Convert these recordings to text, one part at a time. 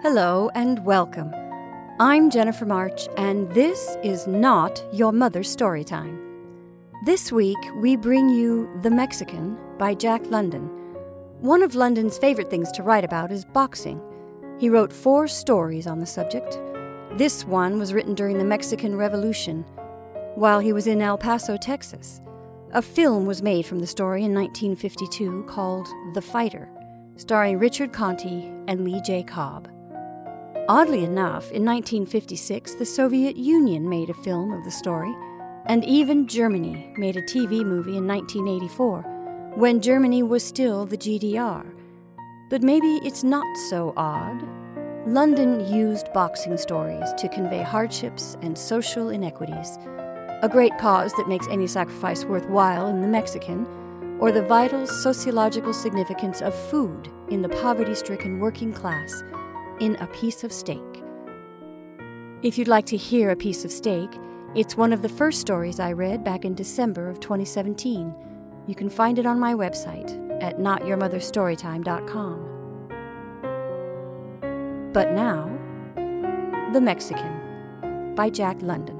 Hello and welcome. I'm Jennifer March, and this is not Your Mother's Storytime. This week, we bring you The Mexican by Jack London. One of London's favorite things to write about is boxing. He wrote 4 stories on the subject. This one was written during the Mexican Revolution, while he was in El Paso, Texas. A film was made from the story in 1952 called The Fighter, starring Richard Conte and Lee J. Cobb. Oddly enough, in 1956, the Soviet Union made a film of the story, and even Germany made a TV movie in 1984, when Germany was still the GDR. But maybe it's not so odd. London used boxing stories to convey hardships and social inequities, a great cause that makes any sacrifice worthwhile in The Mexican, or the vital sociological significance of food in the poverty-stricken working class in A Piece of Steak. If you'd like to hear A Piece of Steak, it's one of the first stories I read back in December of 2017. You can find it on my website at notyourmotherstorytime.com. But now, The Mexican by Jack London.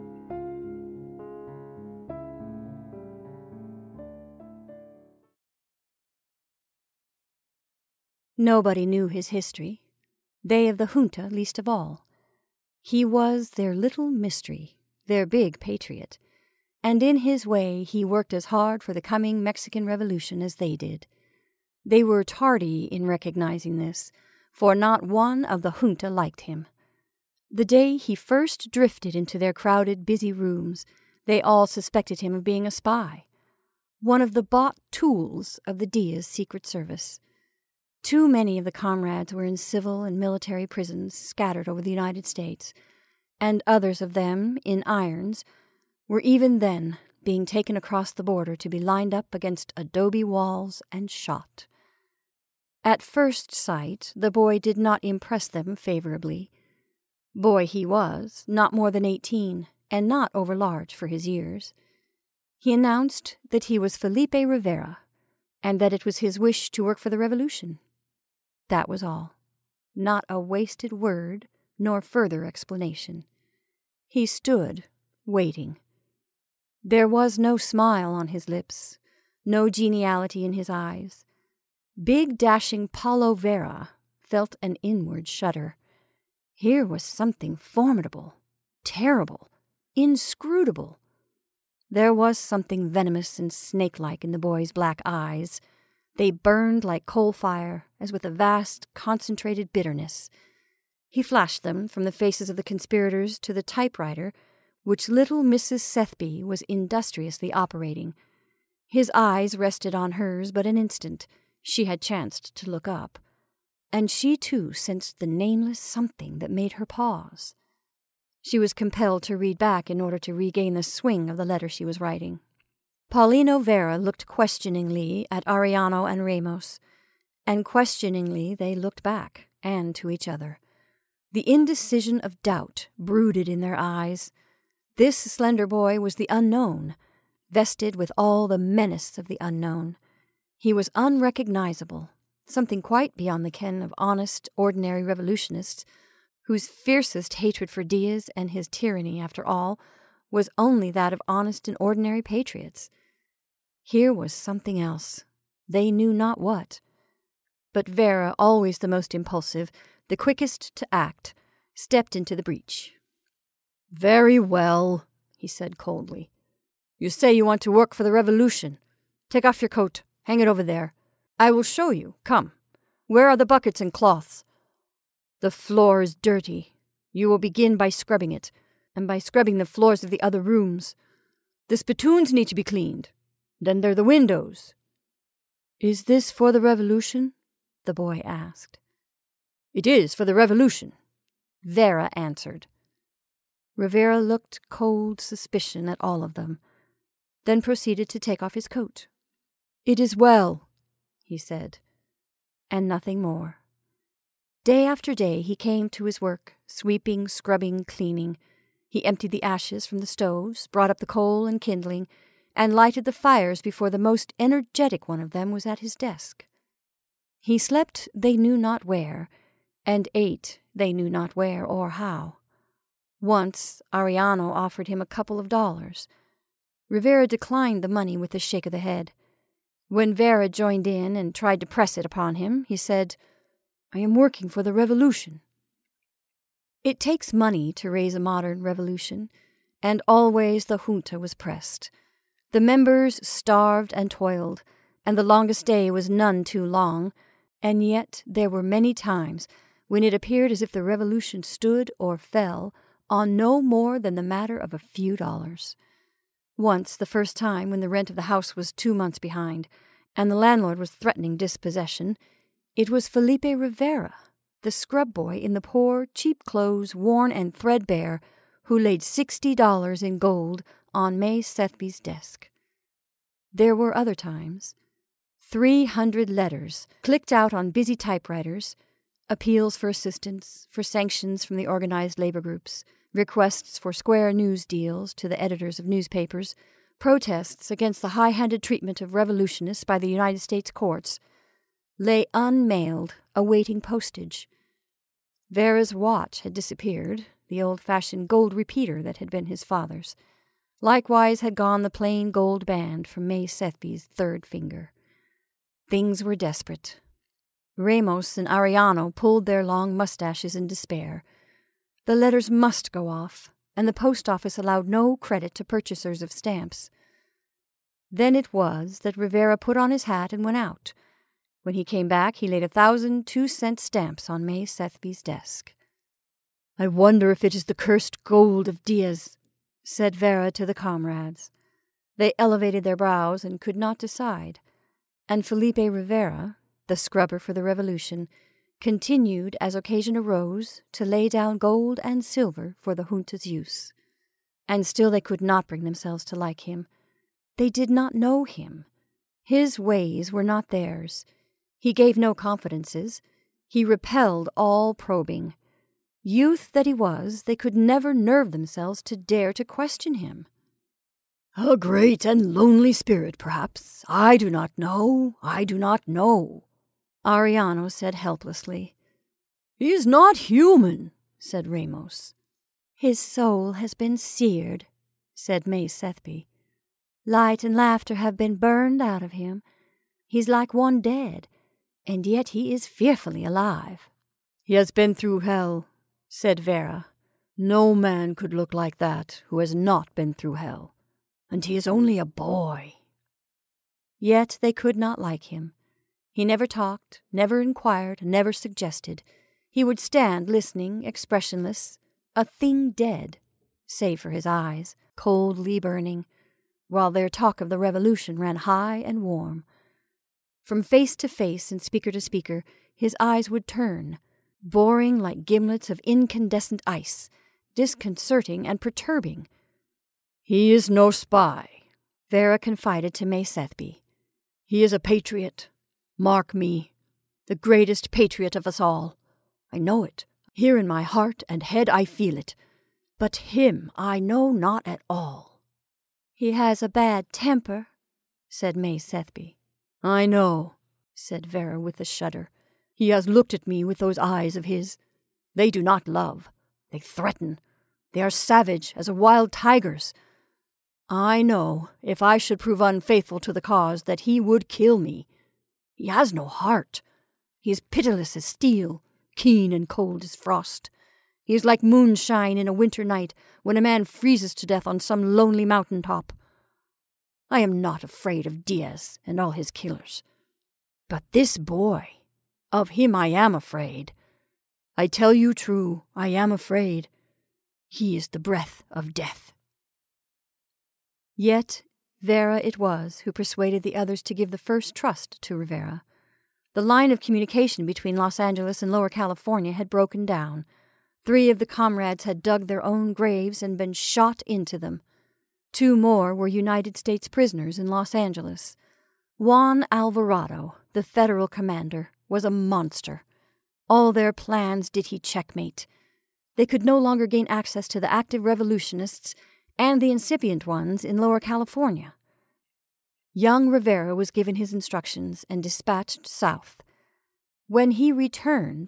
Nobody knew his history, they of the junta least of all. He was their little mystery, their big patriot, and in his way he worked as hard for the coming Mexican Revolution as they did. They were tardy in recognizing this, for not one of the junta liked him. The day he first drifted into their crowded, busy rooms, they all suspected him of being a spy, one of the bought tools of the Diaz Secret Service. Too many of the comrades were in civil and military prisons scattered over the United States, and others of them, in irons, were even then being taken across the border to be lined up against adobe walls and shot. At first sight, the boy did not impress them favorably. Boy he was, not more than 18, and not overlarge for his years. He announced that he was Felipe Rivera, and that it was his wish to work for the revolution. That was all. Not a wasted word, nor further explanation. He stood, waiting. There was no smile on his lips, no geniality in his eyes. Big dashing Paulo Vera felt an inward shudder. Here was something formidable, terrible, inscrutable. There was something venomous and snake-like in the boy's black eyes. They burned like coal fire, as with a vast, concentrated bitterness. He flashed them from the faces of the conspirators to the typewriter, which little Mrs. Sethby was industriously operating. His eyes rested on hers but an instant. She had chanced to look up, and she too sensed the nameless something that made her pause. She was compelled to read back in order to regain the swing of the letter she was writing. Paulino Vera looked questioningly at Ariano and Ramos, and questioningly they looked back, and to each other. The indecision of doubt brooded in their eyes. This slender boy was the unknown, vested with all the menace of the unknown. He was unrecognizable, something quite beyond the ken of honest, ordinary revolutionists, whose fiercest hatred for Diaz and his tyranny, after all, was only that of honest and ordinary patriots. Here was something else. They knew not what. But Vera, always the most impulsive, the quickest to act, stepped into the breach. "Very well," he said coldly. "You say you want to work for the revolution. Take off your coat. Hang it over there. I will show you. Come. Where are the buckets and cloths? The floor is dirty. You will begin by scrubbing it, and by scrubbing the floors of the other rooms. The spittoons need to be cleaned. Then there are the windows." "Is this for the revolution?" the boy asked. "It is for the revolution," Vera answered. Rivera looked cold suspicion at all of them, then proceeded to take off his coat. "It is well," he said, and nothing more. Day after day he came to his work, sweeping, scrubbing, cleaning. He emptied the ashes from the stoves, brought up the coal and kindling, and lighted the fires before the most energetic one of them was at his desk. He slept they knew not where, and ate they knew not where or how. Once Ariano offered him a couple of dollars. Rivera declined the money with a shake of the head. When Vera joined in and tried to press it upon him, he said, "I am working for the revolution." It takes money to raise a modern revolution, and always the junta was pressed. The members starved and toiled, and the longest day was none too long, and yet there were many times when it appeared as if the revolution stood or fell on no more than the matter of a few dollars. Once, the first time when the rent of the house was 2 months behind, and the landlord was threatening dispossession, it was Felipe Rivera, the scrub boy in the poor, cheap clothes, worn and threadbare, who laid $60 in gold on May Sethby's desk. There were other times. 300 letters, clicked out on busy typewriters, appeals for assistance, for sanctions from the organized labor groups, requests for square news deals to the editors of newspapers, protests against the high-handed treatment of revolutionists by the United States courts, lay unmailed, awaiting postage. Vera's watch had disappeared, the old-fashioned gold repeater that had been his father's. Likewise had gone the plain gold band from May Sethby's third finger. Things were desperate. Ramos and Ariano pulled their long mustaches in despair. The letters must go off, and the post office allowed no credit to purchasers of stamps. Then it was that Rivera put on his hat and went out. When he came back, he laid 1,000 2-cent stamps on May Sethby's desk. "I wonder if it is the cursed gold of Diaz," said Vera to the comrades. They elevated their brows and could not decide, and Felipe Rivera, the scrubber for the revolution, continued, as occasion arose, to lay down gold and silver for the junta's use. And still they could not bring themselves to like him. They did not know him. His ways were not theirs. He gave no confidences. He repelled all probing. Youth that he was, they could never nerve themselves to dare to question him. "A great and lonely spirit, perhaps. I do not know. I do not know," Ariano said helplessly. "He is not human," said Ramos. "His soul has been seared," said May Sethby. "Light and laughter have been burned out of him. He's like one dead, and yet he is fearfully alive." "He has been through hell," said Vera. "No man could look like that who has not been through hell. And he is only a boy." Yet they could not like him. He never talked, never inquired, never suggested. He would stand listening, expressionless, a thing dead, save for his eyes, coldly burning, while their talk of the revolution ran high and warm. From face to face and speaker to speaker, his eyes would turn, boring like gimlets of incandescent ice, disconcerting and perturbing. "He is no spy," Vera confided to May Sethby. "He is a patriot. Mark me, the greatest patriot of us all. I know it. Here in my heart and head I feel it. But him I know not at all." "He has a bad temper," said May Sethby. "I know," said Vera with a shudder. "He has looked at me with those eyes of his. They do not love. They threaten. They are savage as a wild tiger's. I know, if I should prove unfaithful to the cause, that he would kill me. He has no heart. He is pitiless as steel, keen and cold as frost. He is like moonshine in a winter night when a man freezes to death on some lonely mountain top. I am not afraid of Diaz and all his killers. But this boy, of him I am afraid. I tell you true, I am afraid. He is the breath of death." Yet Vera it was who persuaded the others to give the first trust to Rivera. The line of communication between Los Angeles and Lower California had broken down. 3 of the comrades had dug their own graves and been shot into them. 2 more were United States prisoners in Los Angeles. Juan Alvarado, the federal commander, was a monster. All their plans did he checkmate. They could no longer gain access to the active revolutionists and the incipient ones in Lower California. Young Rivera was given his instructions and dispatched south. When he returned,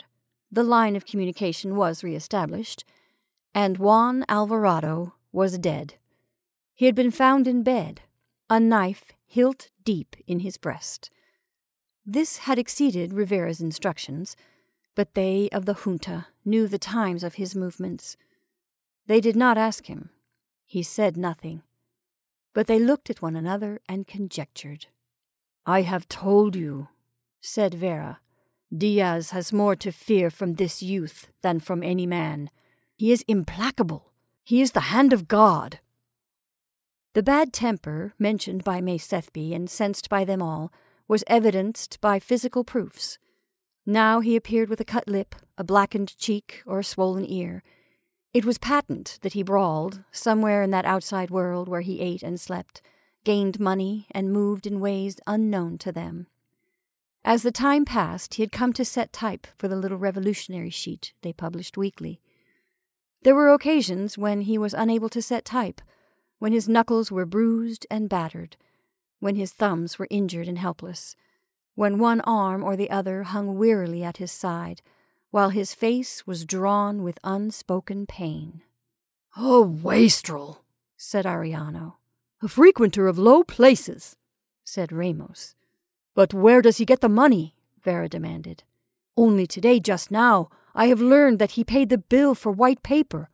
the line of communication was re-established, and Juan Alvarado was dead. He had been found in bed, a knife hilt deep in his breast. This had exceeded Rivera's instructions, but they of the junta knew the times of his movements. They did not ask him. He said nothing. But they looked at one another and conjectured. "I have told you," said Vera. "Diaz has more to fear from this youth than from any man. He is implacable. He is the hand of God." The bad temper mentioned by May Sethby and sensed by them all was evidenced by physical proofs. Now he appeared with a cut lip, a blackened cheek, or a swollen ear. It was patent that he brawled, somewhere in that outside world where he ate and slept, gained money, and moved in ways unknown to them. As the time passed, he had come to set type for the little revolutionary sheet they published weekly. There were occasions when he was unable to set type, when his knuckles were bruised and battered, when his thumbs were injured and helpless, when one arm or the other hung wearily at his side, while his face was drawn with unspoken pain. "A wastrel," said Ariano. "A frequenter of low places," said Ramos. "But where does he get the money?" Vera demanded. "Only today, just now, I have learned that he paid the bill for white paper.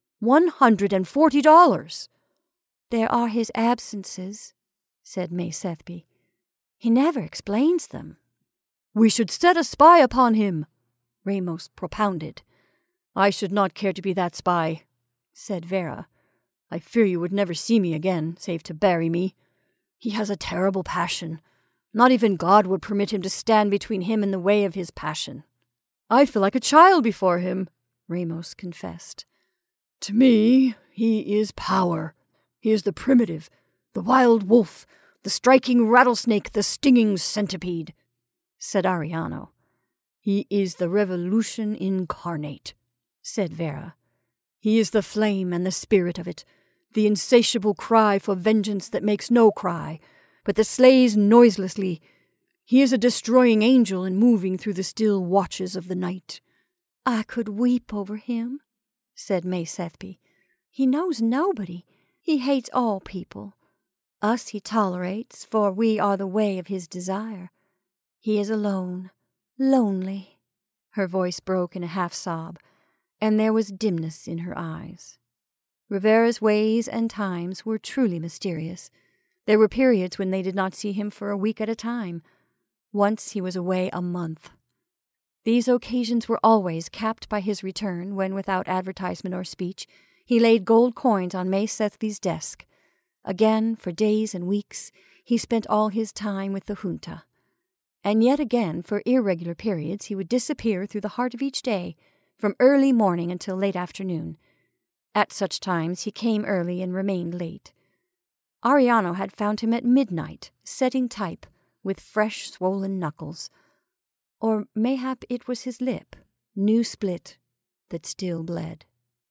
$140. "There are his absences," said May Sethby. "He never explains them." "We should set a spy upon him," Ramos propounded. "I should not care to be that spy," said Vera. "I fear you would never see me again, save to bury me. He has a terrible passion. Not even God would permit him to stand between him and the way of his passion." "I feel like a child before him," Ramos confessed. "To me, he is power. He is the primitive, the wild wolf, the striking rattlesnake, the stinging centipede," said Ariano. "He is the revolution incarnate," said Vera. "He is the flame and the spirit of it, the insatiable cry for vengeance that makes no cry, but that slays noiselessly. He is a destroying angel and moving through the still watches of the night." "I could weep over him," said May Sethby. "He knows nobody. He hates all people. Us he tolerates, for we are the way of his desire. He is alone, lonely." Her voice broke in a half-sob, and there was dimness in her eyes. Rivera's ways and times were truly mysterious. There were periods when they did not see him for a week at a time. Once he was away a month. These occasions were always capped by his return, when, without advertisement or speech, he laid gold coins on May Sethby's desk. Again, for days and weeks, he spent all his time with the junta. And yet again, for irregular periods, he would disappear through the heart of each day, from early morning until late afternoon. At such times he came early and remained late. Ariano had found him at midnight, setting type, with fresh swollen knuckles. Or mayhap it was his lip, new split, that still bled.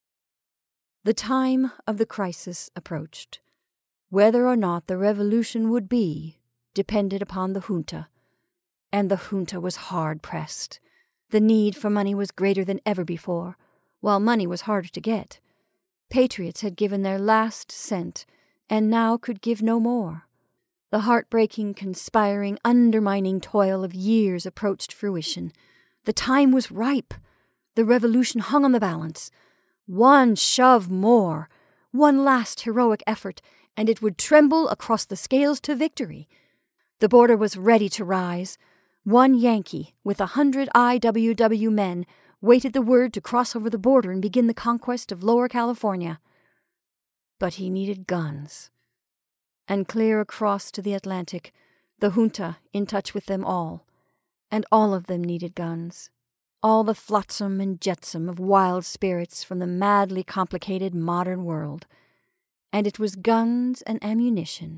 The time of the crisis approached. Whether or not the revolution would be depended upon the junta, and the junta was hard-pressed. The need for money was greater than ever before, while money was harder to get. Patriots had given their last cent, and now could give no more. The heartbreaking, conspiring, undermining toil of years approached fruition. The time was ripe. The revolution hung on the balance. One shove more, one last heroic effort, and it would tremble across the scales to victory. The border was ready to rise. One Yankee, with 100 IWW men, waited the word to cross over the border and begin the conquest of Lower California. But he needed guns. And clear across to the Atlantic, the junta in touch with them all, and all of them needed guns. All the flotsam and jetsam of wild spirits from the madly complicated modern world. And it was guns and ammunition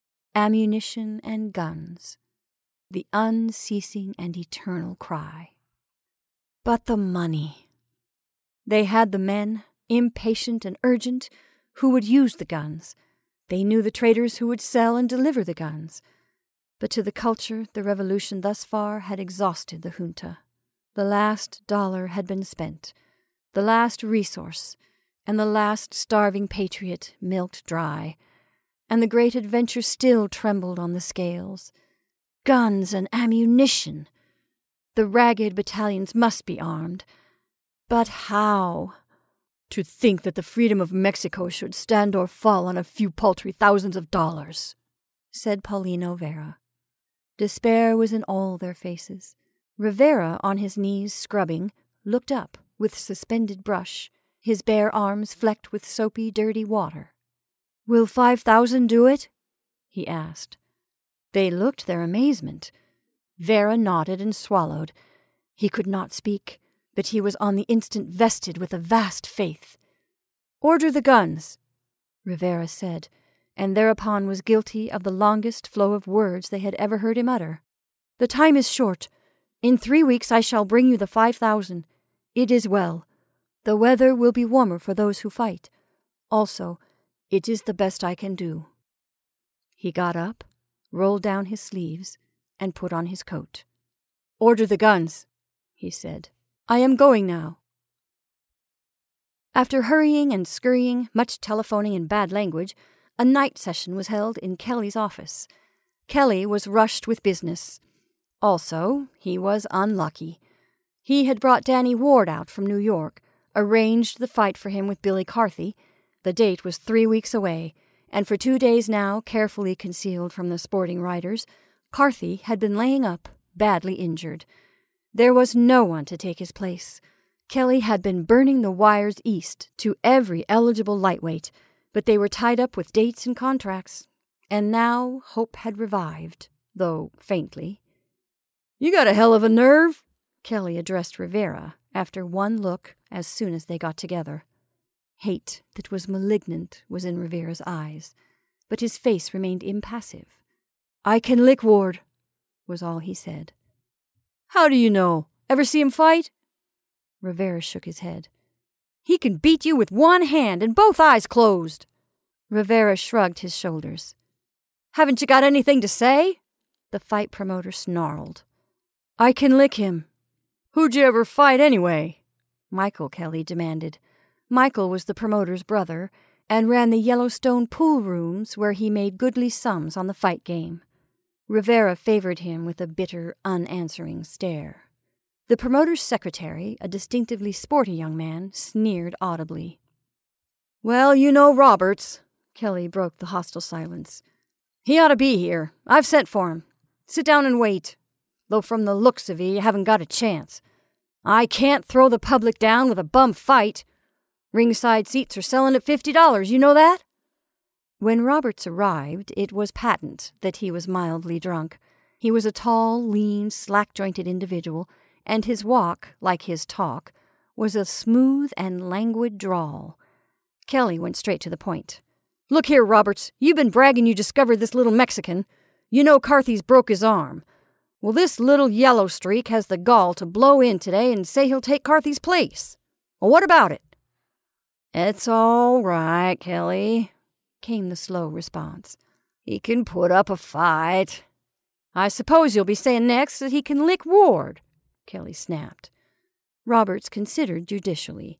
and guns, the unceasing and eternal cry. But the money. They had the men, impatient and urgent, who would use the guns. They knew the traders who would sell and deliver the guns. But to the culture, the revolution thus far had exhausted the junta. The last dollar had been spent, the last resource, and the last starving patriot milked dry, and the great adventure still trembled on the scales. Guns and ammunition! The ragged battalions must be armed. But how? To think that the freedom of Mexico should stand or fall on a few paltry thousands of dollars, said Paulino Vera. Despair was in all their faces. Rivera, on his knees scrubbing, looked up with suspended brush, his bare arms flecked with soapy, dirty water. "Will 5,000 do it?" he asked. They looked their amazement. Vera nodded and swallowed. He could not speak, but he was on the instant vested with a vast faith. "Order the guns," Rivera said, and thereupon was guilty of the longest flow of words they had ever heard him utter. "The time is short. In 3 weeks I shall bring you the 5,000. It is well. The weather will be warmer for those who fight. Also, it is the best I can do." He got up, rolled down his sleeves, and put on his coat. "Order the guns," he said. "I am going now." After hurrying and scurrying, much telephoning and bad language, a night session was held in Kelly's office. Kelly was rushed with business. Also, he was unlucky. He had brought Danny Ward out from New York, arranged the fight for him with Billy Carthy. The date was 3 weeks away, and for 2 days now, carefully concealed from the sporting writers, Carthy had been laying up, badly injured. There was no one to take his place. Kelly had been burning the wires east to every eligible lightweight, but they were tied up with dates and contracts, and now hope had revived, though faintly. "You got a hell of a nerve," Kelly addressed Rivera after one look as soon as they got together. Hate that was malignant was in Rivera's eyes, but his face remained impassive. "I can lick Ward," was all he said. "How do you know? Ever see him fight?" Rivera shook his head. "He can beat you with one hand and both eyes closed." Rivera shrugged his shoulders. "Haven't you got anything to say?" The fight promoter snarled. "I can lick him." "Who'd you ever fight anyway?" Michael Kelly demanded. Michael was the promoter's brother and ran the Yellowstone pool rooms where he made goodly sums on the fight game. Rivera favored him with a bitter, unanswering stare. The promoter's secretary, a distinctively sporty young man, sneered audibly. "Well, you know Roberts," Kelly broke the hostile silence. "He ought to be here. I've sent for him. Sit down and wait. Though from the looks of you haven't got a chance. I can't throw the public down with a bum fight. Ringside seats are selling at $50, you know that?" When Roberts arrived, it was patent that he was mildly drunk. He was a tall, lean, slack-jointed individual, and his walk, like his talk, was a smooth and languid drawl. Kelly went straight to the point. "Look here, Roberts, you've been bragging you discovered this little Mexican. You know Carthy's broke his arm. Well, this little yellow streak has the gall to blow in today and say he'll take Carthy's place. Well, what about it?" "It's all right, Kelly," came the slow response. "He can put up a fight." "I suppose you'll be saying next that he can lick Ward," Kelly snapped. Roberts considered judicially.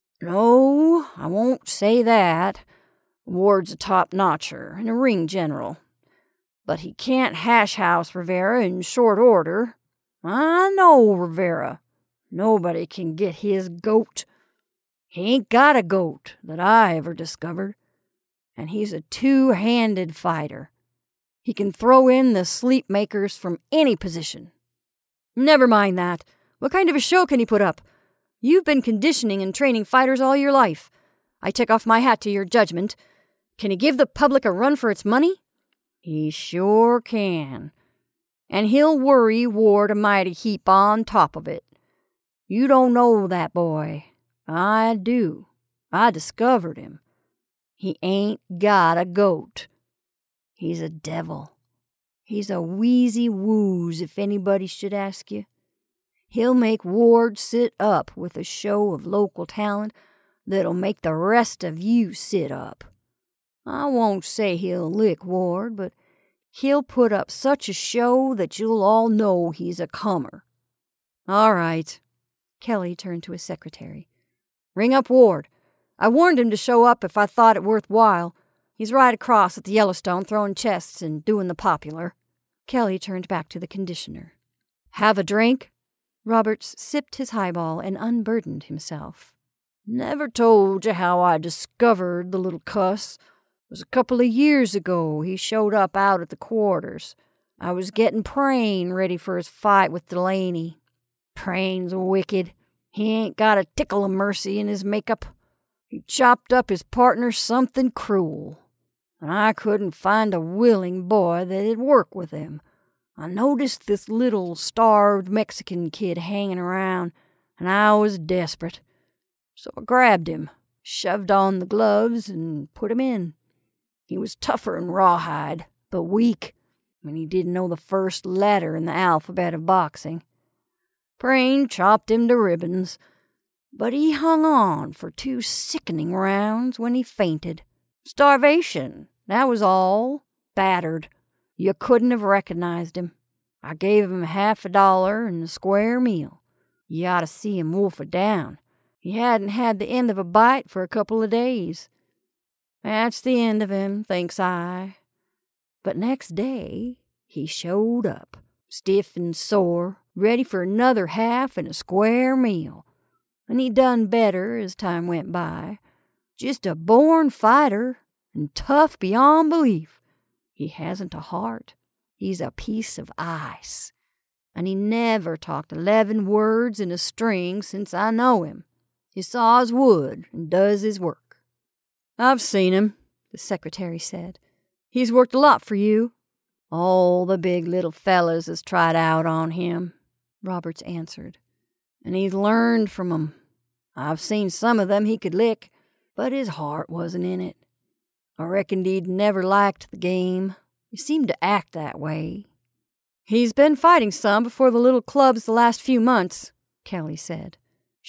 "No, I won't say that. Ward's a top-notcher and a ring general. But he can't hash-house Rivera in short order. I know Rivera. Nobody can get his goat. He ain't got a goat that I ever discovered. And he's a two-handed fighter. He can throw in the sleep makers from any position." "Never mind that. What kind of a show can he put up? You've been conditioning and training fighters all your life. I take off my hat to your judgment. Can he give the public a run for its money?" "He sure can. And he'll worry Ward a mighty heap on top of it. You don't know that boy. I do. I discovered him. He ain't got a goat. He's a devil. He's a wheezy wooze, if anybody should ask you. He'll make Ward sit up with a show of local talent that'll make the rest of you sit up. I won't say he'll lick Ward, but he'll put up such a show that you'll all know he's a comer. All right. Kelly turned to his secretary. Ring up Ward. I warned him to show up if I thought it worthwhile. He's right across at the Yellowstone throwing chests and doing the popular. Kelly turned back to the conditioner. Have a drink? Roberts sipped his highball and unburdened himself. Never told you how I discovered the little cuss. It was a couple of years ago he showed up out at the quarters. I was getting Prane ready for his fight with Delaney. Prane's wicked. He ain't got a tickle of mercy in his makeup. He chopped up his partner something cruel, and I couldn't find a willing boy that'd work with him. I noticed this little starved Mexican kid hanging around, and I was desperate. So I grabbed him, shoved on the gloves, and put him in. He was tougher than Rawhide, but weak, and he didn't know the first letter in the alphabet of boxing. Prane chopped him to ribbons, but he hung on for 2 sickening rounds when he fainted. Starvation, that was all. Battered. You couldn't have recognized him. I gave him $50 and a square meal. You ought to see him wolf it down. He hadn't had the end of a bite for a couple of days. That's the end of him, thinks I. But next day, he showed up, stiff and sore, ready for another half and a square meal. And he done better as time went by. Just a born fighter and tough beyond belief. He hasn't a heart. He's a piece of ice. And he never talked 11 words in a string since I know him. He saws wood and does his work. I've seen him, the secretary said. He's worked a lot for you. All the big little fellas has tried out on him, Roberts answered. And he's learned from 'em. I've seen some of them he could lick, but his heart wasn't in it. I reckoned he'd never liked the game. He seemed to act that way. He's been fighting some before the little clubs the last few months, Kelly said.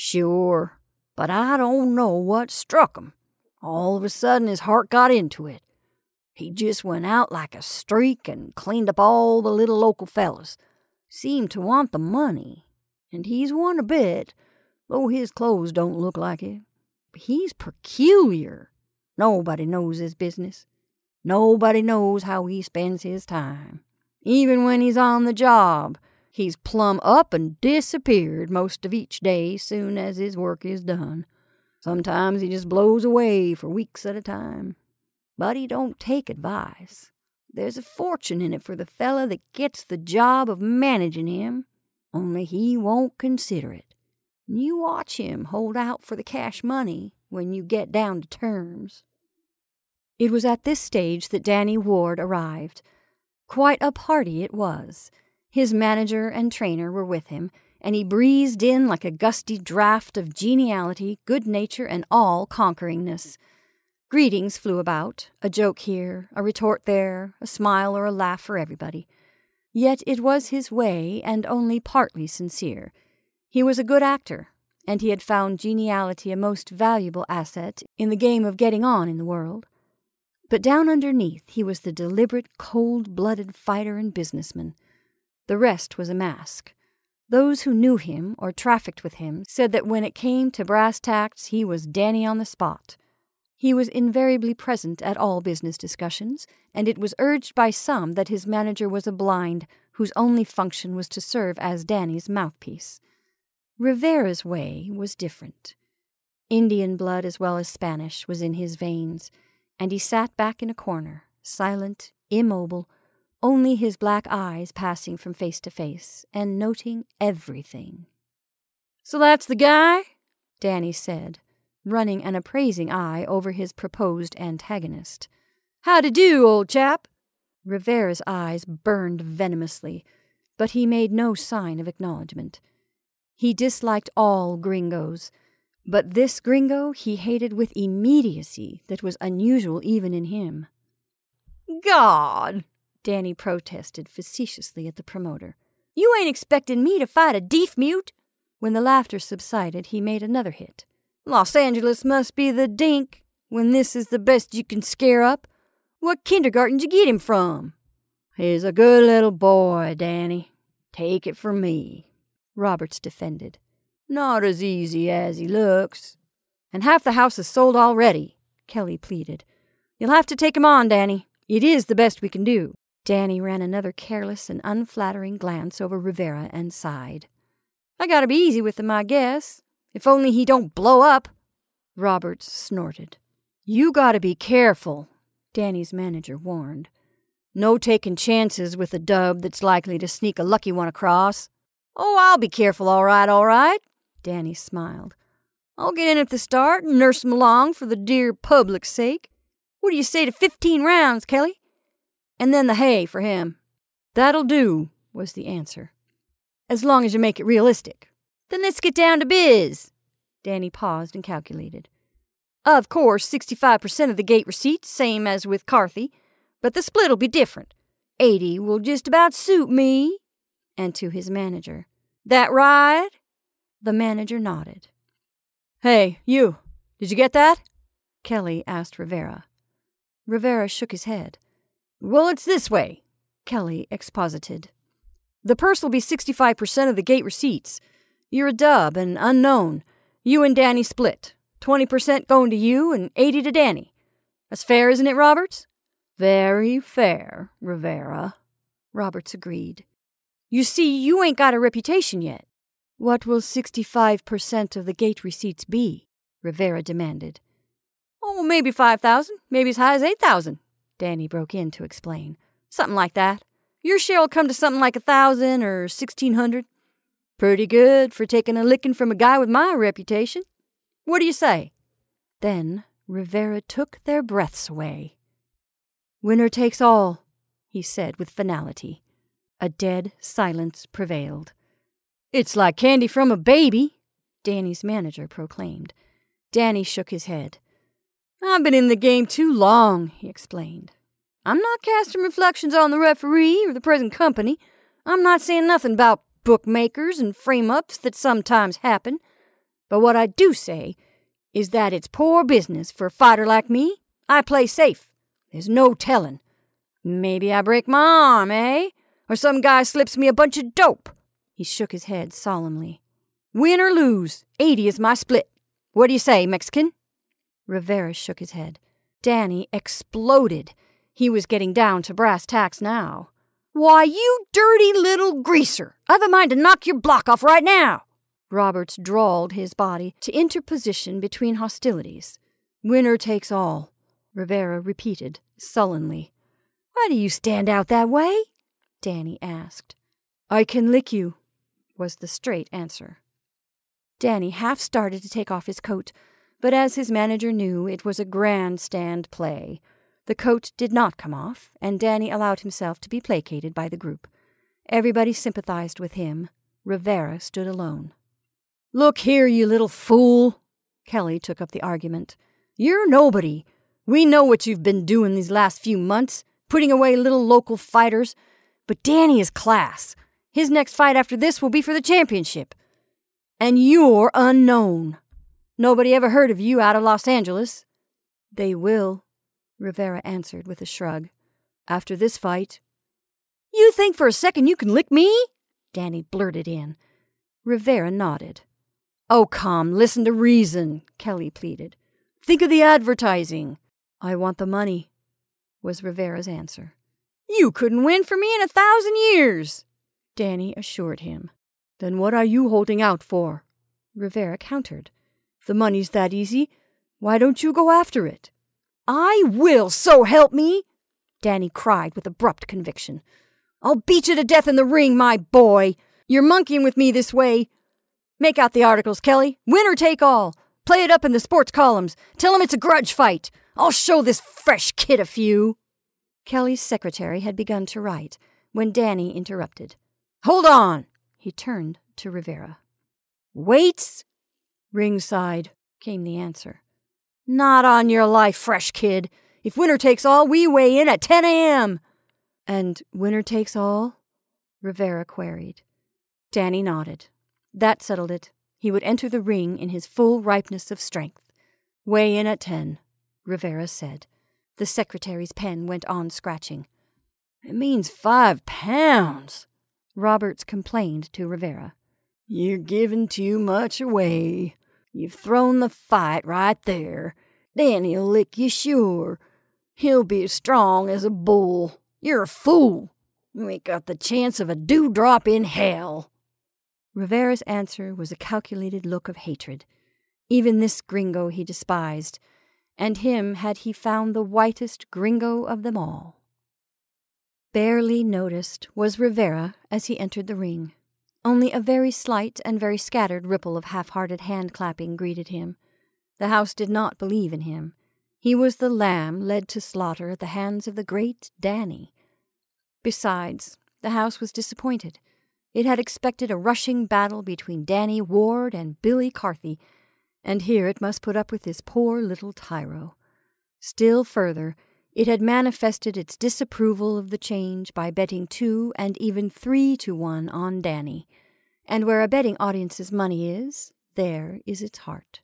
Sure, but I don't know what struck him. All of a sudden his heart got into it. He just went out like a streak and cleaned up all the little local fellas. Seemed to want the money, and he's won a bit, though his clothes don't look like it. He's peculiar. Nobody knows his business. Nobody knows how he spends his time. Even when he's on the job, he's plumb up and disappeared most of each day soon as his work is done. Sometimes he just blows away for weeks at a time. But he don't take advice. There's a fortune in it for the fella that gets the job of managing him, only he won't consider it. You watch him hold out for the cash money when you get down to terms. It was at this stage that Danny Ward arrived. Quite a party it was. His manager and trainer were with him, and he breezed in like a gusty draught of geniality, good nature, and all-conqueringness. Greetings flew about, a joke here, a retort there, a smile or a laugh for everybody. Yet it was his way, and only partly sincere. He was a good actor, and he had found geniality a most valuable asset in the game of getting on in the world. But down underneath he was the deliberate, cold-blooded fighter and businessman. The rest was a mask. Those who knew him or trafficked with him said that when it came to brass tacks he was Danny on the spot. He was invariably present at all business discussions, and it was urged by some that his manager was a blind, whose only function was to serve as Danny's mouthpiece. Rivera's way was different. Indian blood as well as Spanish was in his veins, and he sat back in a corner, silent, immobile, only his black eyes passing from face to face and noting everything. "So that's the guy?" Danny said, running an appraising eye over his proposed antagonist. "How'd do, old chap?" Rivera's eyes burned venomously, but he made no sign of acknowledgment. He disliked all gringos, but this gringo he hated with immediacy that was unusual even in him. "God!" Danny protested facetiously at the promoter. "You ain't expecting me to fight a deef mute?" When the laughter subsided, he made another hit. "Los Angeles must be the dink when this is the best you can scare up. What kindergarten did you get him from?" "He's a good little boy, Danny. Take it from me." Roberts defended. "Not as easy as he looks." "And half the house is sold already," Kelly pleaded. "You'll have to take him on, Danny. It is the best we can do." Danny ran another careless and unflattering glance over Rivera and sighed. "I gotta be easy with him, I guess. If only he don't blow up." Roberts snorted. "You gotta be careful," Danny's manager warned. "No taking chances with a dub that's likely to sneak a lucky one across." "Oh, I'll be careful, all right," Danny smiled. "I'll get in at the start and nurse him along for the dear public's sake. What do you say to 15 rounds, Kelly? And then the hay for him." "That'll do," was the answer. "As long as you make it realistic." "Then let's get down to biz." Danny paused and calculated. "Of course, 65% of the gate receipts, same as with Carthy, but the split'll be different. 80 will just about suit me." And to his manager, "That right?" The manager nodded. "Hey, you, did you get that?" Kelly asked Rivera. Rivera shook his head. "Well, it's this way," Kelly exposited. "The purse'll be 65% of the gate receipts. You're a dub, and unknown. You and Danny split. 20% going to you and 80 to Danny. That's fair, isn't it, Roberts?" "Very fair, Rivera," Roberts agreed. "You see, you ain't got a reputation yet." "What will 65% of the gate receipts be?" Rivera demanded. "Oh, maybe 5,000, maybe as high as 8,000, Danny broke in to explain. "Something like that. Your share'll come to something like 1,000 or 1,600. Pretty good for taking a licking from a guy with my reputation. What do you say?" Then Rivera took their breaths away. "Winner takes all," he said with finality. A dead silence prevailed. "It's like candy from a baby," Danny's manager proclaimed. Danny shook his head. "I've been in the game too long," he explained. "I'm not casting reflections on the referee or the present company. I'm not saying nothing about bookmakers and frame-ups that sometimes happen. But what I do say is that it's poor business for a fighter like me. I play safe. There's no telling. Maybe I break my arm, eh? Or some guy slips me a bunch of dope." He shook his head solemnly. "Win or lose, 80 is my split. What do you say, Mexican?" Rivera shook his head. Danny exploded. He was getting down to brass tacks now. "Why, you dirty little greaser! I've a mind to knock your block off right now." Roberts drawled his body to interposition between hostilities. "Winner takes all," Rivera repeated sullenly. "Why do you stand out that way?" Danny asked. "I can lick you," was the straight answer. Danny half started to take off his coat, but as his manager knew, it was a grandstand play. The coat did not come off, and Danny allowed himself to be placated by the group. Everybody sympathized with him. Rivera stood alone. "Look here, you little fool," Kelly took up the argument. "You're nobody. We know what you've been doing these last few months, putting away little local fighters. But Danny is class. His next fight after this will be for the championship. And you're unknown. Nobody ever heard of you out of Los Angeles." "They will," Rivera answered with a shrug. "After this fight." "You think for a second you can lick me?" Danny blurted in. Rivera nodded. "Oh, come, listen to reason," Kelly pleaded. "Think of the advertising." "I want the money," was Rivera's answer. "You couldn't win for me in 1,000 years," Danny assured him. "Then what are you holding out for?" Rivera countered. "If the money's that easy, why don't you go after it?" "I will, so help me!" Danny cried with abrupt conviction. "I'll beat you to death in the ring, my boy. You're monkeying with me this way. Make out the articles, Kelly. Win or take all. Play it up in the sports columns. Tell 'em it's a grudge fight. I'll show this fresh kid a few." Kelly's secretary had begun to write when Danny interrupted. "Hold on!" He turned to Rivera. "Weights?" "Ringside," came the answer. "Not on your life, fresh kid. If winner takes all, we weigh in at 10 a.m. "And winner takes all?" Rivera queried. Danny nodded. That settled it. He would enter the ring in his full ripeness of strength. "Weigh in at 10, Rivera said. The secretary's pen went on scratching. "It means 5 pounds," Roberts complained to Rivera. You're giving too much away. You've thrown the fight right there. Danny'll lick you sure. He'll be as strong as a bull. You're a fool. You ain't got the chance of a dewdrop in hell." Rivera's answer was a calculated look of hatred. Even this gringo he despised, and him had he found the whitest gringo of them all. Barely noticed was Rivera as he entered the ring. Only a very slight and very scattered ripple of half-hearted hand-clapping greeted him. The house did not believe in him. He was the lamb led to slaughter at the hands of the great Danny. Besides, the house was disappointed. It had expected a rushing battle between Danny Ward and Billy Carthy, and here it must put up with this poor little tyro. Still further, it had manifested its disapproval of the change by betting 2 and even 3 to 1 on Danny, and where a betting audience's money is, there is its heart.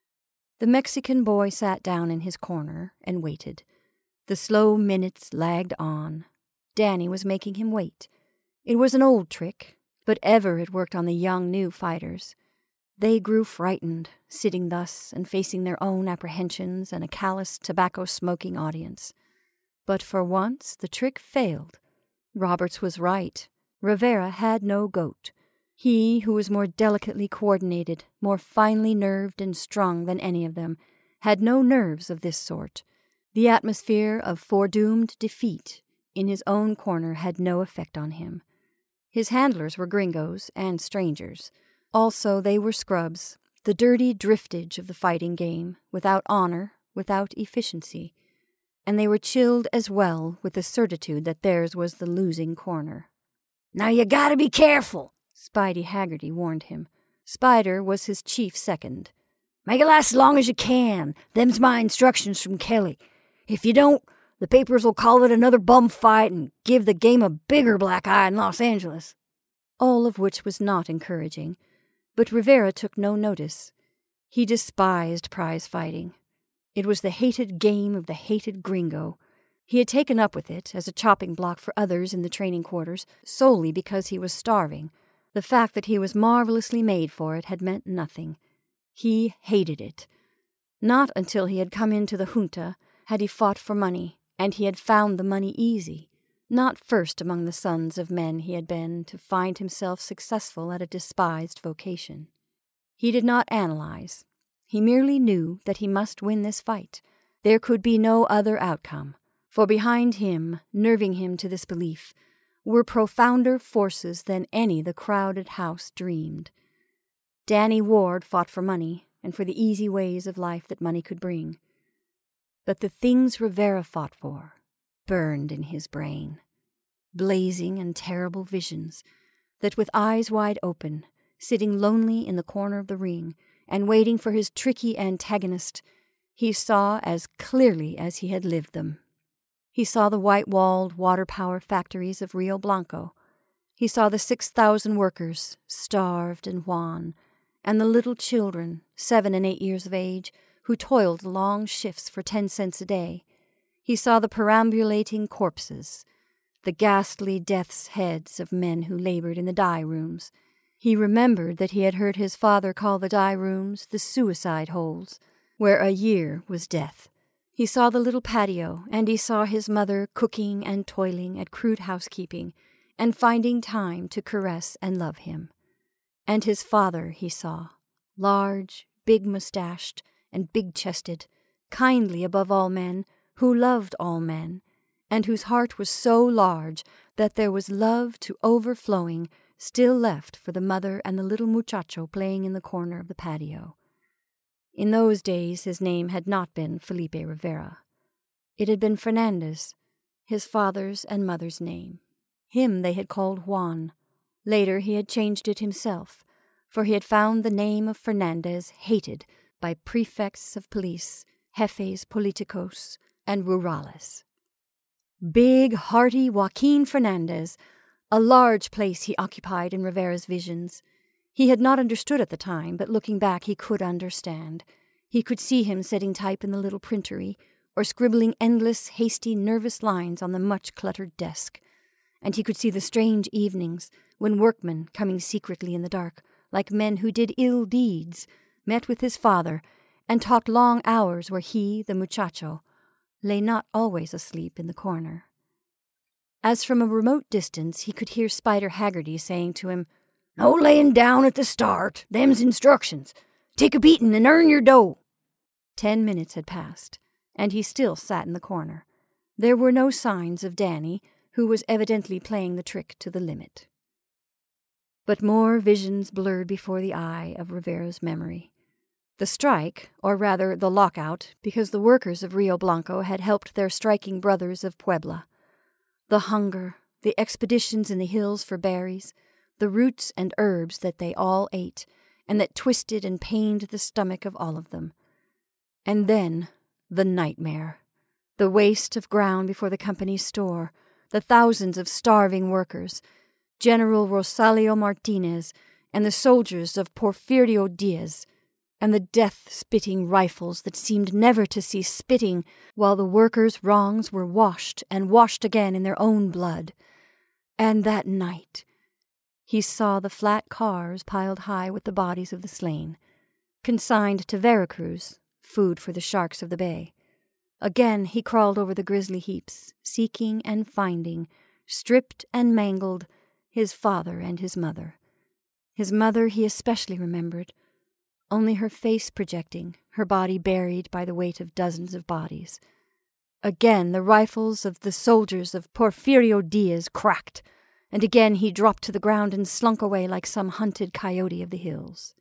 The Mexican boy sat down in his corner and waited. The slow minutes lagged on. Danny was making him wait. It was an old trick, but ever it worked on the young new fighters. They grew frightened, sitting thus and facing their own apprehensions and a callous, tobacco-smoking audience. But for once the trick failed. Roberts was right. Rivera had no goat. He, who was more delicately coordinated, more finely nerved and strung than any of them, had no nerves of this sort. The atmosphere of foredoomed defeat in his own corner had no effect on him. His handlers were gringos and strangers. Also, they were scrubs, the dirty driftage of the fighting game, without honor, without efficiency. And they were chilled as well with the certitude that theirs was the losing corner. "Now you gotta be careful," Spidey Haggerty warned him. Spider was his chief second. "Make it last as long as you can. Them's my instructions from Kelly. If you don't, the papers will call it another bum fight and give the game a bigger black eye in Los Angeles." All of which was not encouraging, but Rivera took no notice. He despised prize fighting. It was the hated game of the hated gringo. He had taken up with it as a chopping block for others in the training quarters solely because he was starving. The fact that he was marvelously made for it had meant nothing. He hated it. Not until he had come into the junta had he fought for money, and he had found the money easy. Not first among the sons of men he had been to find himself successful at a despised vocation. He did not analyze. He merely knew that he must win this fight. There could be no other outcome, for behind him, nerving him to this belief, were profounder forces than any the crowded house dreamed. Danny Ward fought for money and for the easy ways of life that money could bring. But the things Rivera fought for burned in his brain. Blazing and terrible visions that with eyes wide open, sitting lonely in the corner of the ring and waiting for his tricky antagonist, he saw as clearly as he had lived them. He saw the white-walled water-power factories of Rio Blanco. He saw the 6,000 workers, starved and wan, and the little children, 7 and 8 years of age, who toiled long shifts for 10 cents a day. He saw the perambulating corpses, the ghastly death's heads of men who labored in the dye rooms. He remembered that he had heard his father call the dye rooms the suicide holes, where a year was death. He saw the little patio, and he saw his mother cooking and toiling at crude housekeeping, and finding time to caress and love him. And his father he saw, large, big-mustached, and big-chested, kindly above all men, who loved all men, and whose heart was so large that there was love to overflowing still left for the mother and the little muchacho playing in the corner of the patio. In those days his name had not been Felipe Rivera. It had been Fernandez, his father's and mother's name. Him they had called Juan. Later he had changed it himself, for he had found the name of Fernandez hated by prefects of police, jefes politicos, and rurales. Big, hearty Joaquin Fernandez, a large place he occupied in Rivera's visions. He had not understood at the time, but looking back he could understand. He could see him setting type in the little printery, or scribbling endless, hasty, nervous lines on the much-cluttered desk. And he could see the strange evenings when workmen, coming secretly in the dark, like men who did ill deeds, met with his father, and talked long hours where he, the muchacho, lay not always asleep in the corner. As from a remote distance he could hear Spider Haggerty saying to him, "No laying down at the start. Them's instructions. Take a beating and earn your dough." 10 minutes had passed, and he still sat in the corner. There were no signs of Danny, who was evidently playing the trick to the limit. But more visions blurred before the eye of Rivera's memory. The strike, or rather the lockout, because the workers of Rio Blanco had helped their striking brothers of Puebla. The hunger, the expeditions in the hills for berries, the roots and herbs that they all ate, and that twisted and pained the stomach of all of them. And then the nightmare, the waste of ground before the company's store, the thousands of starving workers, General Rosalio Martinez and the soldiers of Porfirio Diaz, and the death-spitting rifles that seemed never to cease spitting while the workers' wrongs were washed and washed again in their own blood. And that night he saw the flat cars piled high with the bodies of the slain, consigned to Veracruz, food for the sharks of the bay. Again he crawled over the grisly heaps, seeking and finding, stripped and mangled, his father and his mother. His mother he especially remembered, only her face projecting, her body buried by the weight of dozens of bodies. Again the rifles of the soldiers of Porfirio Diaz cracked, and again he dropped to the ground and slunk away like some hunted coyote of the hills.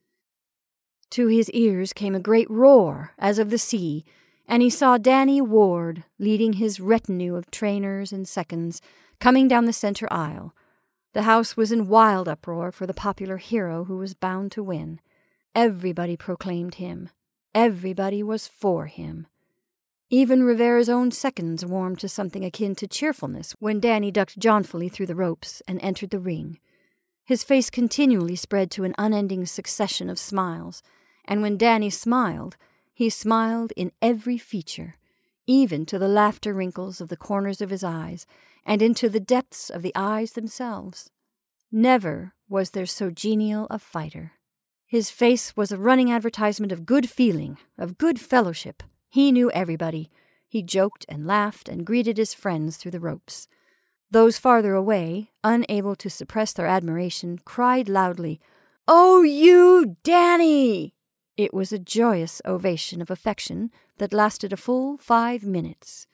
To his ears came a great roar, as of the sea, and he saw Danny Ward, leading his retinue of trainers and seconds, coming down the center aisle. The house was in wild uproar for the popular hero who was bound to win. Everybody proclaimed him. Everybody was for him. Even Rivera's own seconds warmed to something akin to cheerfulness when Danny ducked jauntily through the ropes and entered the ring. His face continually spread to an unending succession of smiles, and when Danny smiled, he smiled in every feature, even to the laughter wrinkles of the corners of his eyes, and into the depths of the eyes themselves. Never was there so genial a fighter. His face was a running advertisement of good feeling, of good fellowship. He knew everybody. He joked and laughed and greeted his friends through the ropes. Those farther away, unable to suppress their admiration, cried loudly, "Oh, you, Danny!" It was a joyous ovation of affection that lasted a full 5 minutes.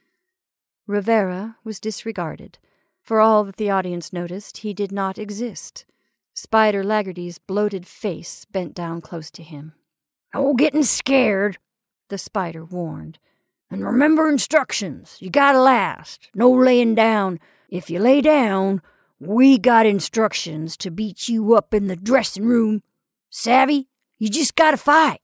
Rivera was disregarded. For all that the audience noticed, he did not exist. Spider Laggerty's bloated face bent down close to him. "No getting scared," the spider warned. "And remember instructions. You gotta last. No laying down. If you lay down, we got instructions to beat you up in the dressing room. Savvy? You just gotta fight."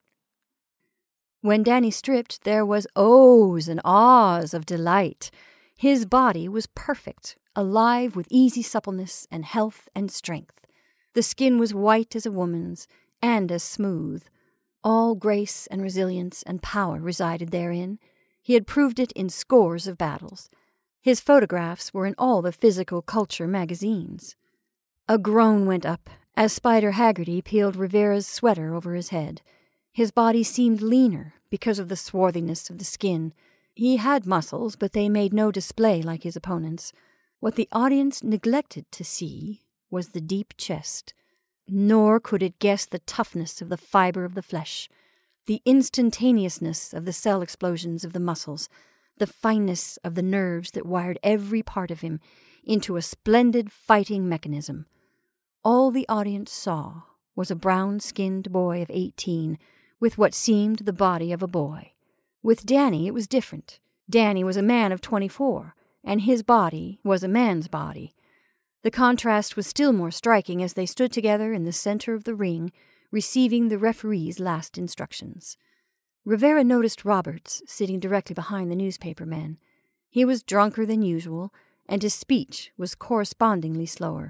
When Danny stripped, there was ohs and ahs of delight. His body was perfect, alive with easy suppleness and health and strength. The skin was white as a woman's, and as smooth. All grace and resilience and power resided therein. He had proved it in scores of battles. His photographs were in all the physical culture magazines. A groan went up as Spider Haggerty peeled Rivera's sweater over his head. His body seemed leaner because of the swarthiness of the skin. He had muscles, but they made no display like his opponent's. What the audience neglected to see was the deep chest, nor could it guess the toughness of the fiber of the flesh, the instantaneousness of the cell explosions of the muscles, the fineness of the nerves that wired every part of him into a splendid fighting mechanism. All the audience saw was a brown-skinned boy of 18 with what seemed the body of a boy. With Danny it was different. Danny was a man of 24, and his body was a man's body. The contrast was still more striking as they stood together in the center of the ring, receiving the referee's last instructions. Rivera noticed Roberts sitting directly behind the newspaper man. He was drunker than usual, and his speech was correspondingly slower.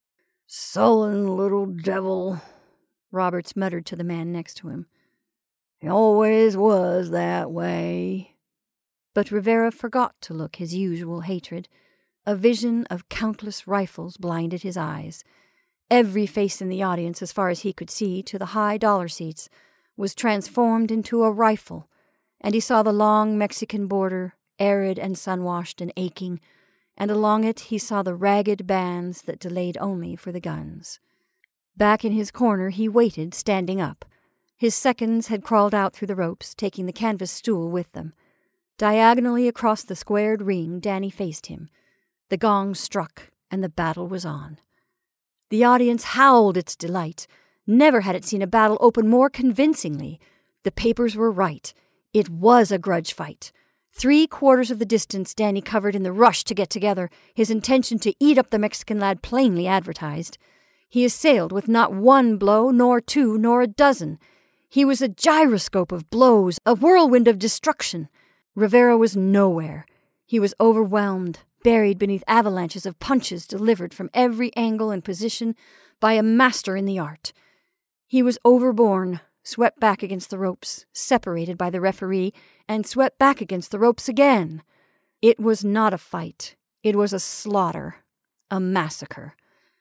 "Sullen little devil," Roberts muttered to the man next to him. "He always was that way." But Rivera forgot to look his usual hatred. A vision of countless rifles blinded his eyes. Every face in the audience, as far as he could see, to the high dollar seats, was transformed into a rifle, and he saw the long Mexican border, arid and sun-washed and aching, and along it he saw the ragged bands that delayed only for the guns. Back in his corner he waited, standing up. His seconds had crawled out through the ropes, taking the canvas stool with them. Diagonally across the squared ring, Danny faced him. The gong struck, and the battle was on. The audience howled its delight. Never had it seen a battle open more convincingly. The papers were right. It was a grudge fight. 3/4 of the distance Danny covered in the rush to get together, his intention to eat up the Mexican lad plainly advertised. He assailed with not one blow, nor two, nor a dozen. He was a gyroscope of blows, a whirlwind of destruction. Rivera was nowhere. He was overwhelmed, buried beneath avalanches of punches delivered from every angle and position by a master in the art. He was overborne, swept back against the ropes, separated by the referee, and swept back against the ropes again. It was not a fight. It was a slaughter, a massacre.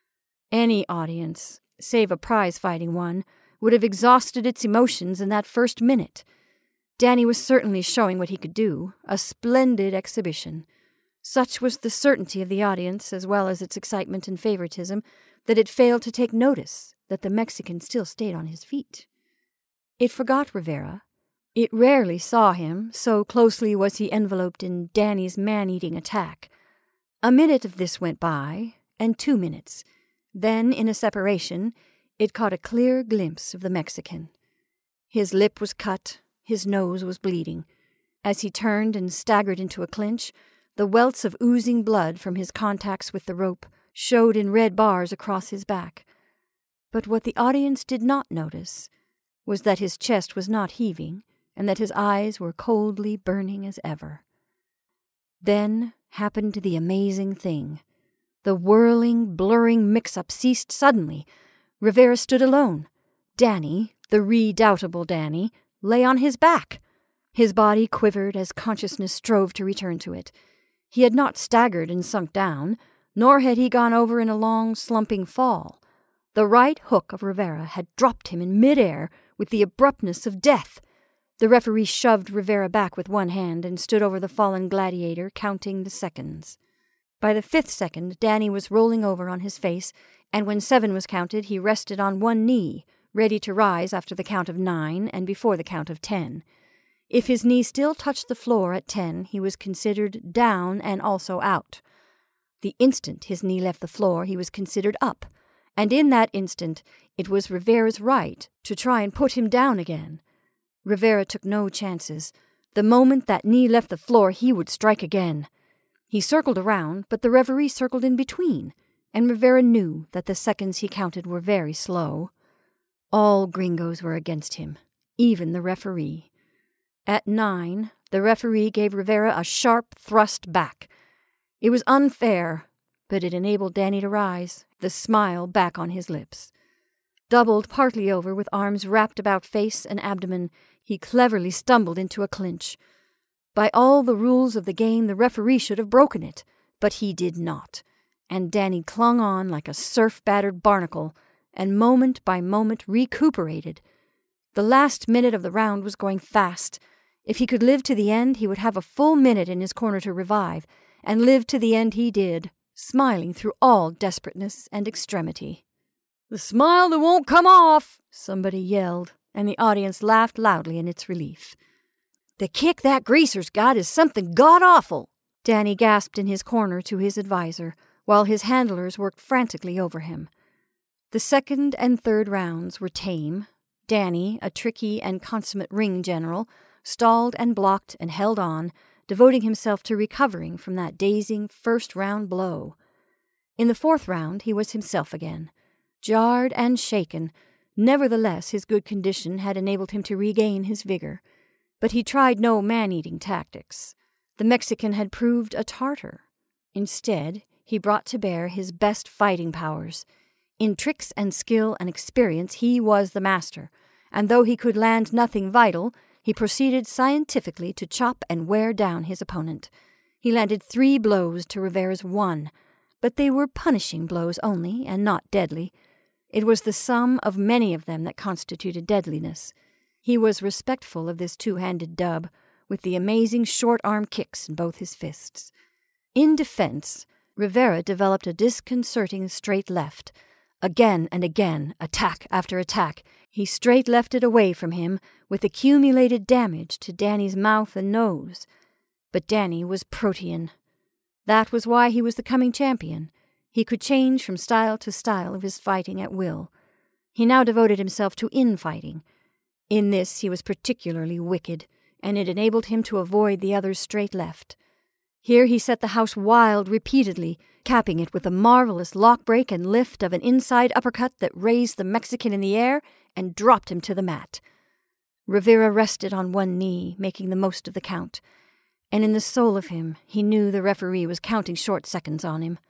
Any audience, save a prize-fighting one, would have exhausted its emotions in that first minute. Danny was certainly showing what he could do, a splendid exhibition. Such was the certainty of the audience, as well as its excitement and favoritism, that it failed to take notice that the Mexican still stayed on his feet. It forgot Rivera. It rarely saw him, so closely was he enveloped in Danny's man-eating attack. A minute of this went by, and 2 minutes. Then, in a separation, it caught a clear glimpse of the Mexican. His lip was cut, his nose was bleeding. As he turned and staggered into a clinch, the welts of oozing blood from his contacts with the rope showed in red bars across his back. But what the audience did not notice was that his chest was not heaving and that his eyes were coldly burning as ever. Then happened the amazing thing. The whirling, blurring mix-up ceased suddenly. Rivera stood alone. Danny, the redoubtable Danny, lay on his back. His body quivered as consciousness strove to return to it. He had not staggered and sunk down, nor had he gone over in a long, slumping fall. The right hook of Rivera had dropped him in mid-air with the abruptness of death. The referee shoved Rivera back with one hand and stood over the fallen gladiator, counting the seconds. By the 5th second, Danny was rolling over on his face, and when 7 was counted, he rested on one knee, ready to rise after the count of 9 and before the count of 10. If his knee still touched the floor at 10, he was considered down and also out. The instant his knee left the floor, he was considered up, and in that instant it was Rivera's right to try and put him down again. Rivera took no chances. The moment that knee left the floor, he would strike again. He circled around, but the referee circled in between, and Rivera knew that the seconds he counted were very slow. All gringos were against him, even the referee. At 9, the referee gave Rivera a sharp thrust back. It was unfair, but it enabled Danny to rise, the smile back on his lips. Doubled partly over, with arms wrapped about face and abdomen, he cleverly stumbled into a clinch. By all the rules of the game, the referee should have broken it, but he did not, and Danny clung on like a surf-battered barnacle, and moment by moment recuperated. The last minute of the round was going fast. If he could live to the end, he would have a full minute in his corner to revive, and live to the end he did, smiling through all desperateness and extremity. "The smile that won't come off," somebody yelled, and the audience laughed loudly in its relief. "The kick that greaser's got is something god-awful," Danny gasped in his corner to his adviser, while his handlers worked frantically over him. The 2nd and 3rd rounds were tame. Danny, a tricky and consummate ring general, stalled and blocked and held on, devoting himself to recovering from that dazing first-round blow. In the 4th round he was himself again. Jarred and shaken, nevertheless his good condition had enabled him to regain his vigor. But he tried no man-eating tactics. The Mexican had proved a Tartar. Instead, he brought to bear his best fighting powers. In tricks and skill and experience he was the master, and though he could land nothing vital, he proceeded scientifically to chop and wear down his opponent. He landed 3 blows to Rivera's 1, but they were punishing blows only, and not deadly. It was the sum of many of them that constituted deadliness. He was respectful of this two-handed dub, with the amazing short-arm kicks in both his fists. In defense, Rivera developed a disconcerting straight left. Again and again, attack after attack, he straight-lefted away from him, with accumulated damage to Danny's mouth and nose. But Danny was protean. That was why he was the coming champion. He could change from style to style of his fighting at will. He now devoted himself to infighting. In this he was particularly wicked, and it enabled him to avoid the other's straight left. Here he set the house wild repeatedly, capping it with a marvelous lock break and lift of an inside uppercut that raised the Mexican in the air and dropped him to the mat. Rivera rested on one knee, making the most of the count, and in the soul of him he knew the referee was counting short seconds on him.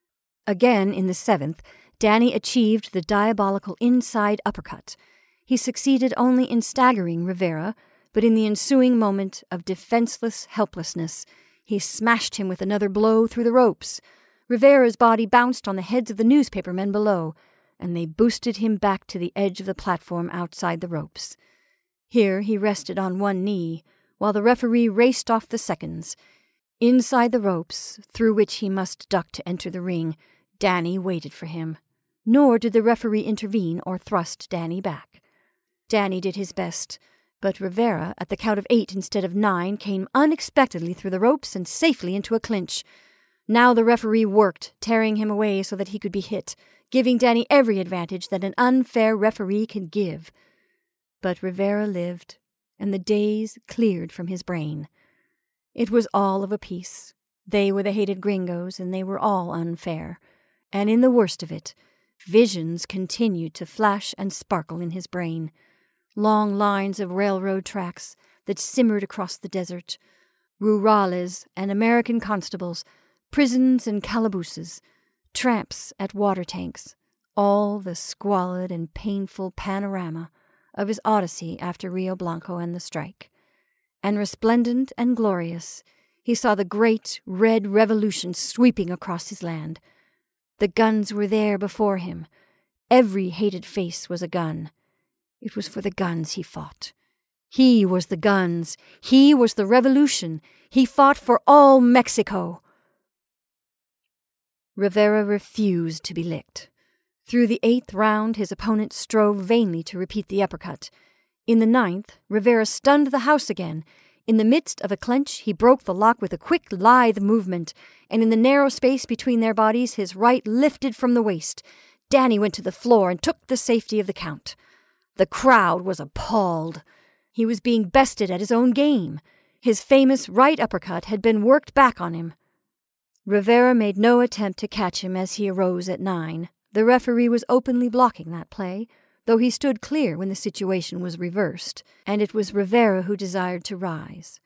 Again, in the 7th, Danny achieved the diabolical inside uppercut. He succeeded only in staggering Rivera, but in the ensuing moment of defenseless helplessness, he smashed him with another blow through the ropes. Rivera's body bounced on the heads of the newspapermen below, and they boosted him back to the edge of the platform outside the ropes. Here he rested on one knee, while the referee raced off the seconds. Inside the ropes, through which he must duck to enter the ring, Danny waited for him. Nor did the referee intervene or thrust Danny back. Danny did his best, but Rivera, at the count of 8 instead of 9, came unexpectedly through the ropes and safely into a clinch. Now the referee worked, tearing him away so that he could be hit, giving Danny every advantage that an unfair referee can give. But Rivera lived, and the days cleared from his brain. It was all of a piece. They were the hated gringos, and they were all unfair. And in the worst of it, visions continued to flash and sparkle in his brain. Long lines of railroad tracks that simmered across the desert, rurales and American constables, prisons and calabooses, tramps at water tanks, all the squalid and painful panorama of his odyssey after Rio Blanco and the strike. And resplendent and glorious, he saw the great red revolution sweeping across his land. The guns were there before him. Every hated face was a gun. It was for the guns he fought. He was the guns. He was the revolution. He fought for all Mexico. Rivera refused to be licked. Through the 8th round, his opponent strove vainly to repeat the uppercut. In the 9th, Rivera stunned the house again. In the midst of a clench, he broke the lock with a quick, lithe movement, and in the narrow space between their bodies, his right lifted from the waist. Danny went to the floor and took the safety of the count. The crowd was appalled. He was being bested at his own game. His famous right uppercut had been worked back on him. Rivera made no attempt to catch him as he arose at 9. The referee was openly blocking that play, though he stood clear when the situation was reversed, and it was Rivera who desired to rise.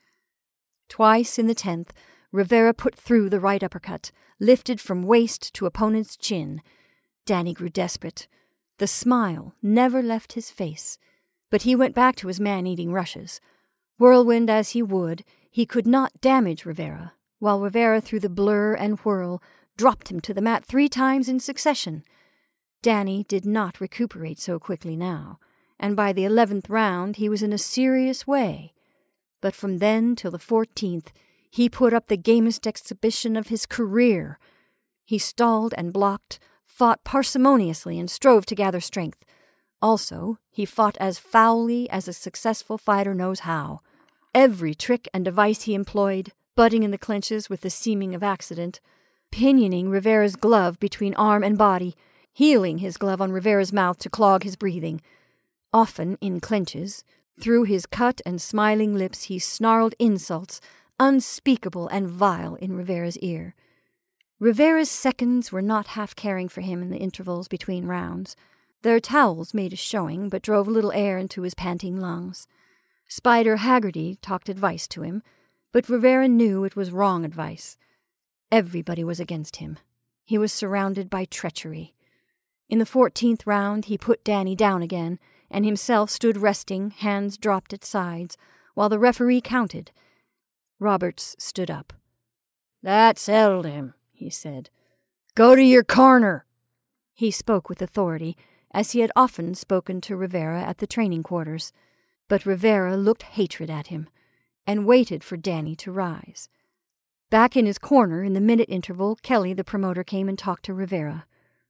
Twice in the 10th, Rivera put through the right uppercut, lifted from waist to opponent's chin. Danny grew desperate. The smile never left his face, but he went back to his man-eating rushes. Whirlwind as he would, he could not damage Rivera, while Rivera, through the blur and whirl, dropped him to the mat 3 times in succession. Danny did not recuperate so quickly now, and by the 11th round he was in a serious way. But from then till the 14th, he put up the gamest exhibition of his career. He stalled and blocked, fought parsimoniously, and strove to gather strength. Also, he fought as foully as a successful fighter knows how. Every trick and device he employed, butting in the clinches with the seeming of accident, pinioning Rivera's glove between arm and body, heeling his glove on Rivera's mouth to clog his breathing. Often, in clinches, through his cut and smiling lips he snarled insults, unspeakable and vile, in Rivera's ear. Rivera's seconds were not half caring for him in the intervals between rounds. Their towels made a showing, but drove little air into his panting lungs. Spider Haggerty talked advice to him, but Rivera knew it was wrong advice. Everybody was against him. He was surrounded by treachery. In the 14th round he put Danny down again, and himself stood resting, hands dropped at sides, while the referee counted. Roberts stood up. "That settled him," he said. "Go to your corner." He spoke with authority, as he had often spoken to Rivera at the training quarters. But Rivera looked hatred at him, and waited for Danny to rise. Back in his corner in the minute interval, Kelly, the promoter, came and talked to Rivera.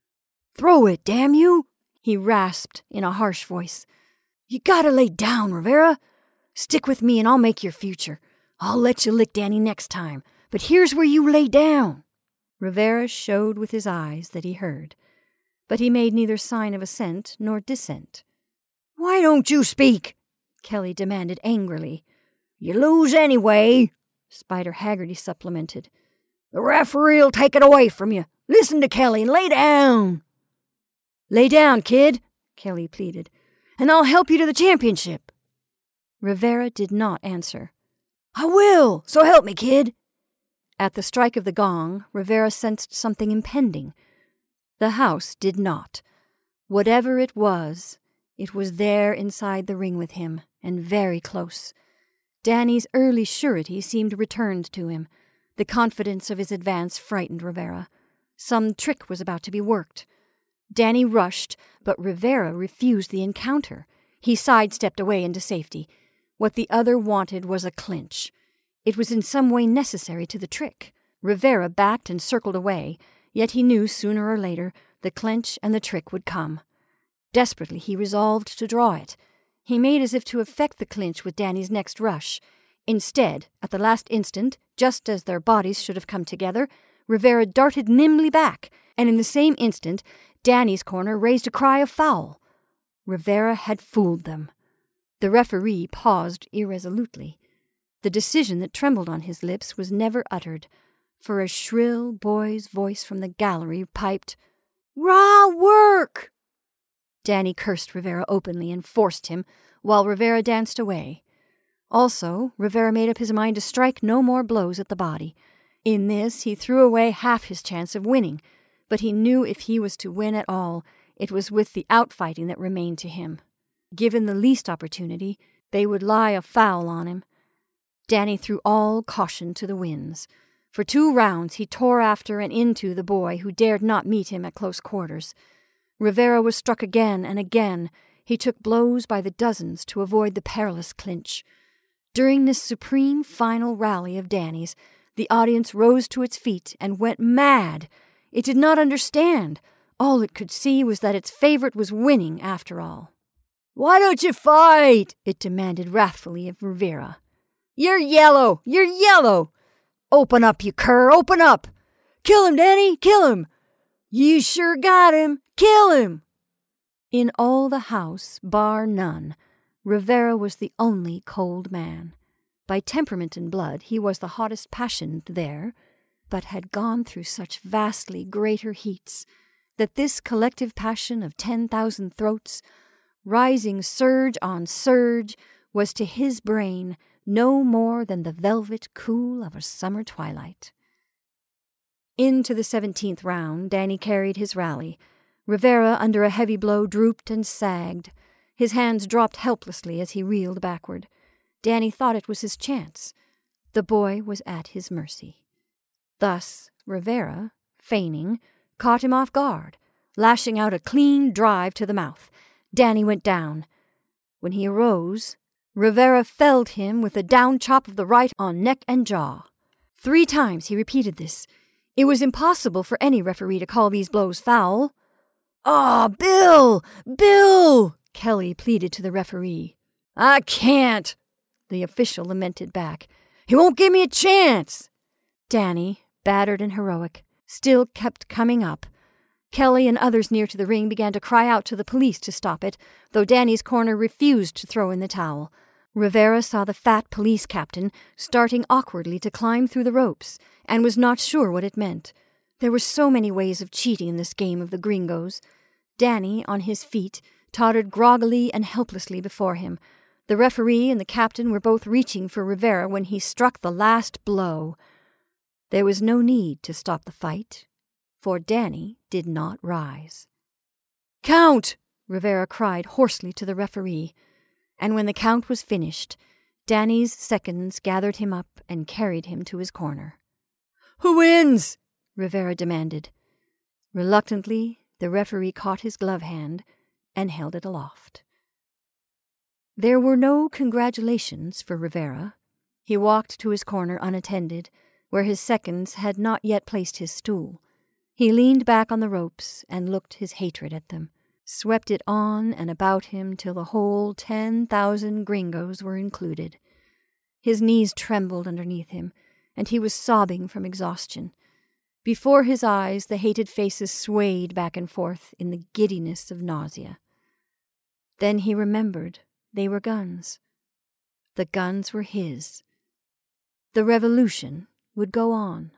"Throw it, damn you!" he rasped in a harsh voice. "You gotta lay down, Rivera. Stick with me and I'll make your future. I'll let you lick Danny next time, but here's where you lay down." Rivera showed with his eyes that he heard, but he made neither sign of assent nor dissent. "Why don't you speak?" Kelly demanded angrily. "You lose anyway," Spider Haggerty supplemented. "The referee'll take it away from you. Listen to Kelly and lay down." "Lay down, kid," Kelly pleaded, "and I'll help you to the championship." Rivera did not answer. "I will, so help me, kid." At the strike of the gong, Rivera sensed something impending. The house did not. Whatever it was there inside the ring with him, and very close. Danny's early surety seemed returned to him. The confidence of his advance frightened Rivera. Some trick was about to be worked. Danny rushed, but Rivera refused the encounter. He sidestepped away into safety. What the other wanted was a clinch. It was in some way necessary to the trick. Rivera backed and circled away, yet he knew sooner or later the clinch and the trick would come. Desperately he resolved to draw it. He made as if to effect the clinch with Danny's next rush. Instead, at the last instant, just as their bodies should have come together, Rivera darted nimbly back, and in the same instant, Danny's corner raised a cry of foul. Rivera had fooled them. The referee paused irresolutely. The decision that trembled on his lips was never uttered, for a shrill boy's voice from the gallery piped, "Raw work!" Danny cursed Rivera openly and forced him, while Rivera danced away. Also, Rivera made up his mind to strike no more blows at the body. In this, he threw away half his chance of winning, but he knew if he was to win at all, it was with the outfighting that remained to him. Given the least opportunity, they would lie a foul on him. Danny threw all caution to the winds. For 2 rounds he tore after and into the boy who dared not meet him at close quarters. Rivera was struck again and again. He took blows by the dozens to avoid the perilous clinch. During this supreme final rally of Danny's, the audience rose to its feet and went mad. It did not understand. All it could see was that its favorite was winning after all. "Why don't you fight?" it demanded wrathfully of Rivera. You're yellow! You're yellow! Open up, you cur! Open up! Kill him, Danny! Kill him! You sure got him! Kill him!" In all the house, bar none, Rivera was the only cold man. By temperament and blood, he was the hottest passion there, but had gone through such vastly greater heats that this collective passion of 10,000 throats, rising surge on surge, was to his brain no more than the velvet cool of a summer twilight. Into the 17th round, Danny carried his rally. Rivera, under a heavy blow, drooped and sagged. His hands dropped helplessly as he reeled backward. Danny thought it was his chance. The boy was at his mercy. Thus, Rivera, feigning, caught him off guard, lashing out a clean drive to the mouth. Danny went down. When he arose, Rivera felled him with a down chop of the right on neck and jaw. 3 times he repeated this. It was impossible for any referee to call these blows foul. "Aw, Bill! Bill!" Kelly pleaded to the referee. "I can't," the official lamented back. "He won't give me a chance." Danny, battered and heroic, still kept coming up. Kelly and others near to the ring began to cry out to the police to stop it, though Danny's corner refused to throw in the towel. Rivera saw the fat police captain starting awkwardly to climb through the ropes, and was not sure what it meant. There were so many ways of cheating in this game of the gringos. Danny, on his feet, tottered groggily and helplessly before him. The referee and the captain were both reaching for Rivera when he struck the last blow. There was no need to stop the fight, for Danny did not rise. "Count!" Rivera cried hoarsely to the referee, and when the count was finished, Danny's seconds gathered him up and carried him to his corner. "Who wins?" Rivera demanded. Reluctantly, the referee caught his glove hand and held it aloft. There were no congratulations for Rivera. He walked to his corner unattended, where his seconds had not yet placed his stool. He leaned back on the ropes and looked his hatred at them, swept it on and about him till the whole 10,000 gringos were included. His knees trembled underneath him, and he was sobbing from exhaustion. Before his eyes, the hated faces swayed back and forth in the giddiness of nausea. Then he remembered they were guns. The guns were his. The revolution would go on.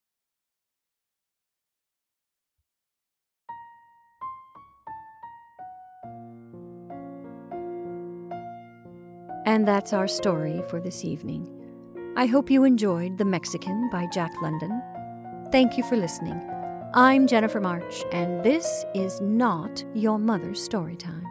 And that's our story for this evening. I hope you enjoyed The Mexican by Jack London. Thank you for listening. I'm Jennifer March, and this is not your mother's story time.